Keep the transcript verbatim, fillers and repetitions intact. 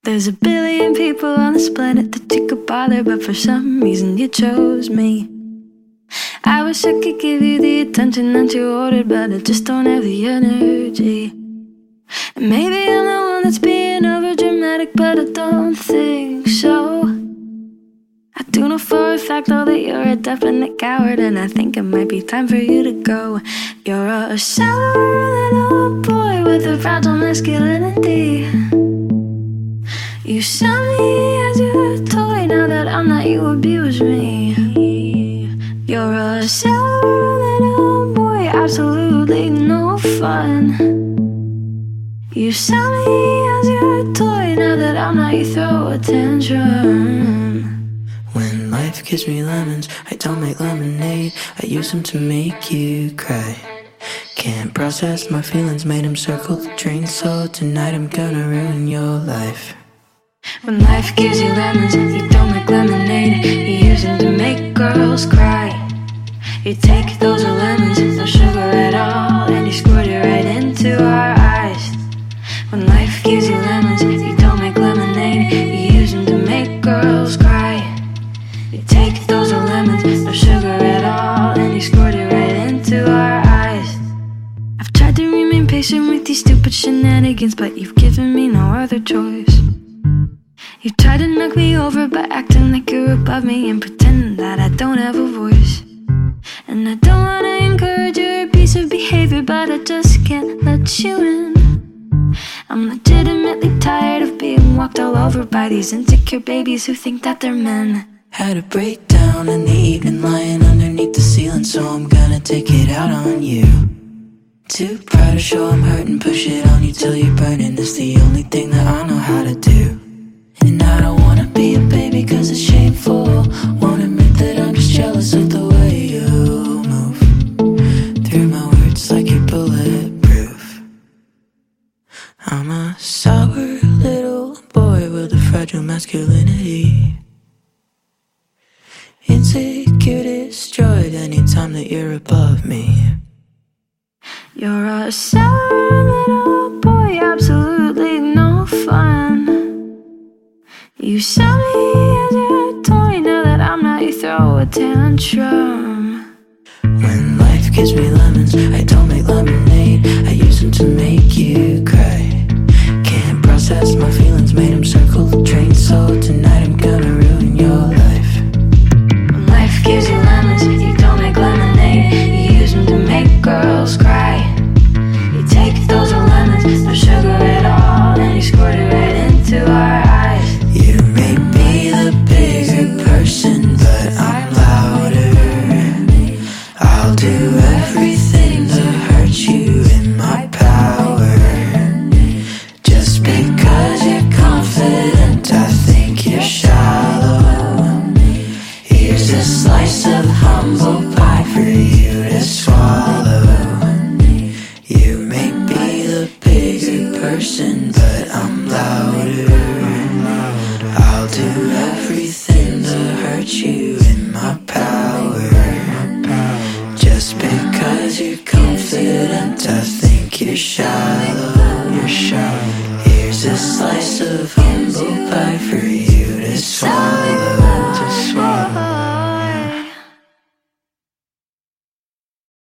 There's a billion people on this planet that you could bother, but for some reason you chose me. I wish I could give you the attention that you ordered, but I just don't have the energy. And maybe I'm the one that's being over dramatic, but I don't think so. I do know for a fact though that you're a definite coward, and I think it might be time for you to go. You're a sour little boy with a fragile masculinity. You saw me as your toy, now that I'm not, you abuse me. You're a sour little boy, absolutely no fun. You saw me as your toy, now that I'm not, you throw a tantrum. When life gives me lemons, I don't make lemonade. I use them to make you cry. Can't process my feelings, made them circle the drain. So tonight I'm gonna ruin your life. When life gives you lemons, you don't make lemonade. You use them to make girls cry. You take those lemons, no sugar at all, and you squirt it right into our eyes. When life gives you lemons, you don't make lemonade. You use them to make girls cry. You take those lemons, no sugar at all, and you squirt it right into our eyes. I've tried to remain patient with these stupid shenanigans, but you've given me no other choice. You try to knock me over by acting like you're above me and pretending that I don't have a voice. And I don't wanna encourage your abusive behavior, but I just can't let you in. I'm legitimately tired of being walked all over by these insecure babies who think that they're men. Had a breakdown in the evening, lying underneath the ceiling, so I'm gonna take it out on you. Too proud to show I'm hurting, push it on you till you're burning. It's the only thing that I know how to do. And I don't wanna be a baby cause it's shameful. Won't admit that I'm just jealous of the way you move through my words like you're bulletproof. I'm a sour little boy with a fragile masculinity. Insecure destroyed anytime that you're above me. You're a sour little boy, absolutely no fun. You saw me as your toy, now that I'm not, you throw a tantrum. When life gives me lemons, I don't make lemonade. I use them to make you cry. Can't process my feelings, made them circle the drain. So tonight I'm gonna ruin your life. When life gives you lemons, you don't make lemonade. You use them to make girls cry. You take those lemons, no sugar at all, and you squirt it right into our eyes. You may be the bigger person, but I'm louder. I'll do everything to hurt you in my power. Just because you're confident, I think you're shallow. Here's a slice of humble pie for you to swallow. You may be the bigger person, but I'm louder. I'll do everything to hurt you in my power. Just because you're confident, I think you're shallow. You're shallow. Here's a slice of humble pie for you to swallow.